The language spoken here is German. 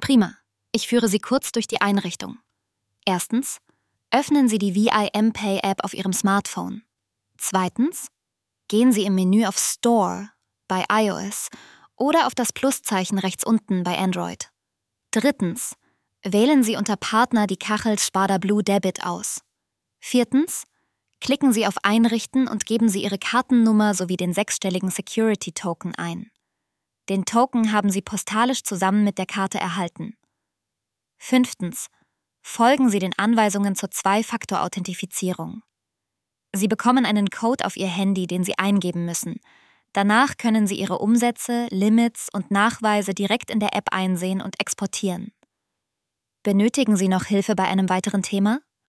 Prima. Ich führe Sie kurz durch die Einrichtung. Erstens, öffnen Sie die VIM-Pay-App auf Ihrem Smartphone. Zweitens, gehen Sie im Menü auf Store bei iOS oder auf das Pluszeichen rechts unten bei Android. Drittens, wählen Sie unter Partner die Kachel Sparda Blue Debit aus. Viertens, klicken Sie auf Einrichten und geben Sie Ihre Kartennummer sowie den 6-stelligen Security-Token ein. Den Token haben Sie postalisch zusammen mit der Karte erhalten. Fünftens, folgen Sie den Anweisungen zur Zwei-Faktor-Authentifizierung. Sie bekommen einen Code auf Ihr Handy, den Sie eingeben müssen. Danach können Sie Ihre Umsätze, Limits und Nachweise direkt in der App einsehen und exportieren. Benötigen Sie noch Hilfe bei einem weiteren Thema?